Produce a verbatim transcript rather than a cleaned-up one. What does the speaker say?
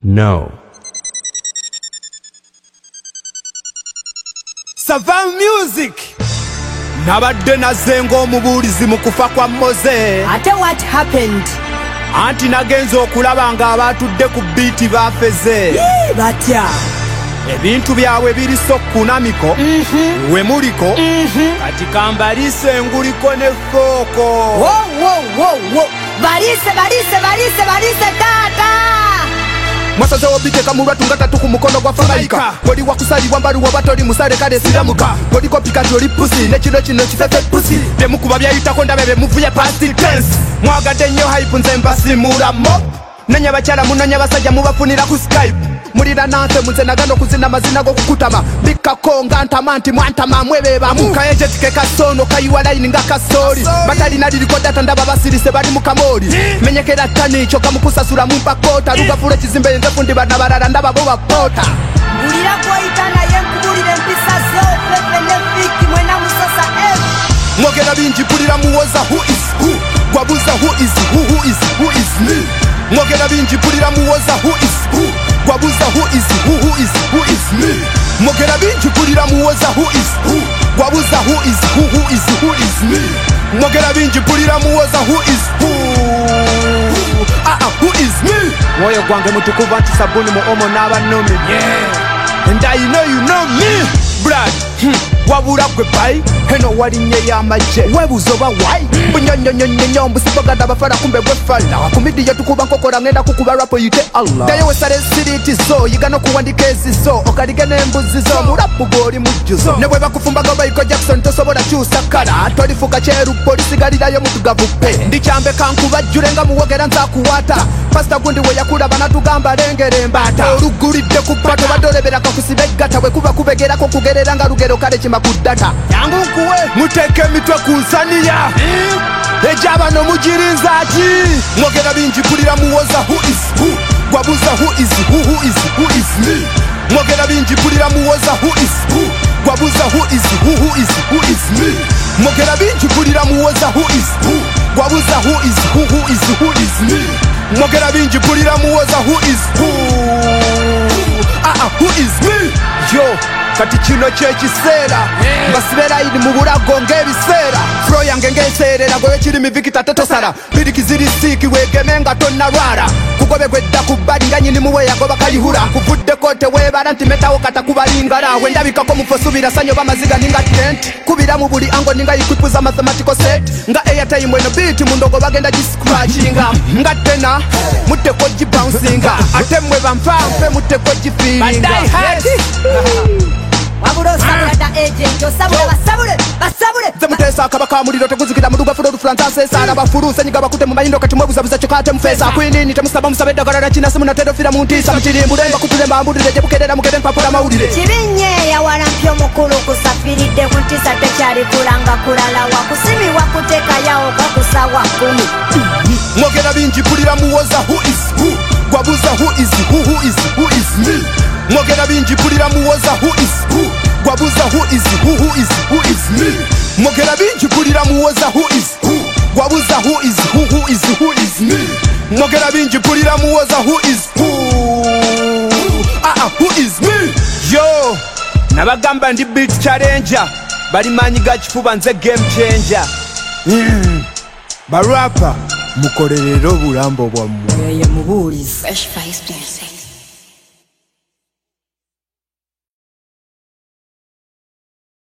No. Savan Music. Nabadde nazenga omubuulizi mu kufa kwa Moze. Ate what happened? Anti nagenze okulaba nga abatudde ku biiti bafeze. Batya. Ebintu byabwe biri sokkunamiko. Mhm. We muliko. Mhm. Kati kambalise nguliko ne fooko. Wo wo wo wo. Balise balise balise balise tata. Mwasaze obiteka mu lwatu nga tatu ku mukono gwa Famaika. Boli wakusalibwa mbaluwa batoli musale kale siramuka. Boli kopikati oli pusi ne kino kino kifefe pusi. Temukuba byayitako ndabe muvuye past tense. Mwagadde nnyo hype nze mbasimulamo. Nanya bakyala munonya basajja mubafunira ku Skype. Mulira nanse munze nagano kuzina mazina go kukutama. Bikako nga ntama nti mwantama mwebe bamu. Kayeje tike kasono kayiwa line nga kasori. Batali nali likodata ndaba basirise bali mu kamori. Menyekera tani choka mukusasura mu pakota. Ruga fule kizimbe nze fundi bana barara ndaba bo bakota. Mulira koitana yenkubulire mpisa zo pepe ne fiki mwena musasa F. Mwogera bingi pulira muwoza who is who. Gwabuza who is who who is who is me. Mwogera bingi pulira muwoza who is who. Gwabuza who is who who is who is me. Mwogera bingi pulira muwoza who is who. Gwabuza who is who who is who is me. Mwogera bingi pulira muwoza who is who. Ah ah who is me. Mwoyo gwange mutukuva nti sabuni mu omo n'abanomi. Yeah. And I know you know me. Blood. Hmm. Wabura gwe bai heno walinye y'amagye webuzoba wai bunyonyonyonyo mbusiboga ndabafala kumbe gwe fala kumidi yetukuba nkokora ngenda kukuba rapo yite Allah dayo wesale siriti zo yiga no kuwandika ezizo okalige n'embuzi zo murapu goli mujjuzo ne bwe bakufumbaga Michael Jackson tosobola kyusa kala tolifuka kyeru polisi galirayo mutugavu pe ndikyambe kankubajjule nga muwogera nzakuwata pastor gundi we yakula banatugamba lengere mbata olugulidde ku pato badolebera kakusibe gata bwe kuba kubegerako kugerera nga lugero kale makudata yangu nkuwe muteke mitwe kunsaniya ejaba no mujirinza ati mwogera bingi pulira muwoza who is who gwabuza who is who who is who is me mwogera bingi pulira muwoza who is who gwabuza who is who who is who is me mwogera bingi pulira muwoza who is who gwabuza who is who who is who is me mwogera bingi pulira muwoza who is who ah ah who is me yo kati kino kyekiseera mbasibera idi mu bulago ng'ebiseera flo yange ng'eseerera gwe wekirimi vikita tetosala birikiziri siiki weegeme nga tonnalwala kugobe gwedda ku bbali nga nyini muwe yagoba kalihula kuvuddeko teweebala nti metawo katakubalingala we ndabikako mufo subira sanyo bamaziga ninga tent kubira mu buli ango ninga ikwipuza mathematical set nga airtime eno biiti mu ndogo bagenda giscratchinga nga tena mutteko gibouncing ate mmwe banfanfe mutteko gifiiringa Waburo sabula da agent osabula basabule basabule zemutesa kabaka muliro teguzikira muduga fulo Francis sala bafuruse nyiga bakute mu mayindo kati mwebuza buza chokate mufesa kwinini temusaba musabedda dagarara kina simu na tedo fira muntisa mutirimbude bakutule mbambulire jebukedera mukedera mpapula mawulire kibinye ya walampyo mukulu kusafiride kuntisa tekyali kulanga kulala wakusimi wakuteka yao kakusawa kumi mwogera bingi pulira muwoza who is who gwabuza who is who who is who is me mwogera bingi pulira muwoza who is who gwabuza who is who who is who is me mwogera bingi pulira muwoza who is who gwabuza who is who who is who is me mwogera bingi pulira muwoza who is who ah ah who is me yo nabagamba ndi beat challenger bali manyi ga kifuba nze game changer mm. Barapa mukolerero bulambo bwa mu yeye mubulizi Fresh Face Music.